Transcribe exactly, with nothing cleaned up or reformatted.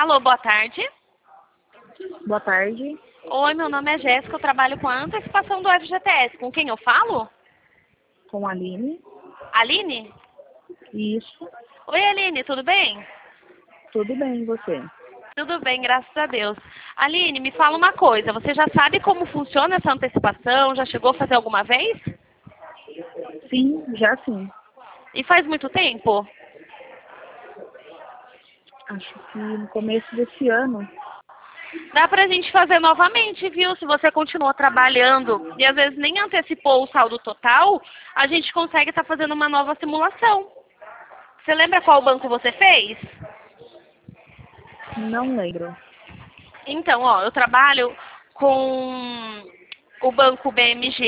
Alô, boa tarde. Boa tarde, Oi, meu nome é Jéssica, eu trabalho com a antecipação do F G T S. Com quem eu falo? com a Aline. Aline? Isso, Oi, Aline, tudo bem? tudo bem, e você? Tudo bem, graças a Deus. Aline, me fala uma coisa, você já sabe como funciona essa antecipação? Já chegou a fazer alguma vez? Sim, já sim. E faz muito tempo? Acho que no começo desse ano. Dá pra gente fazer novamente, viu? Se você continua trabalhando e às vezes nem antecipou o saldo total, a gente consegue estar fazendo uma nova simulação. Você lembra qual banco você fez? Não lembro. Então, ó, eu trabalho com o banco B M G.